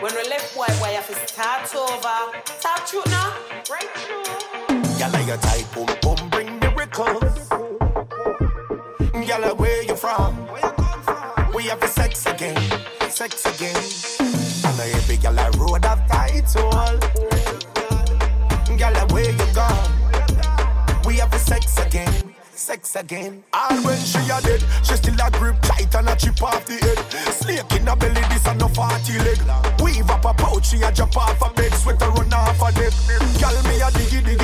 When we left boy, you have to start over. Talk true now, right true. Gyal, your tight boom boom bring miracles. Gyal, where you from? We have the sex again, sex again. And I hear big gyal road of title. Gyal, where you gone? We have the sex again, sex again. And when she a dead, she still a grip tight and a chip off the head. Snake in her belly, this a no 40 leg. Weave up a pouch, she a jump off a bed, sweat a run off a neck. Gyal, me a diggy diggy.